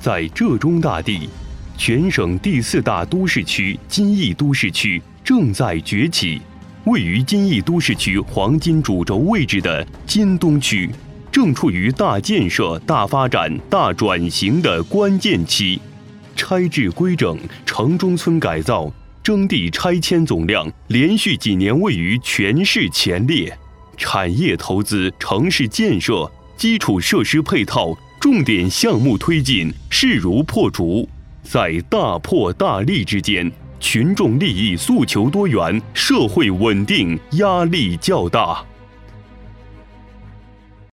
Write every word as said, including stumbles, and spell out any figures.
在浙中大地，全省第四大都市区金义都市区正在崛起。位于金义都市区黄金主轴位置的金东区，正处于大建设、大发展、大转型的关键期。拆置规整、城中村改造、征地拆迁总量连续几年位于全市前列。产业投资、城市建设、基础设施配套重点项目推进势如破竹，在大破大立之间，群众利益诉求多元，社会稳定压力较大。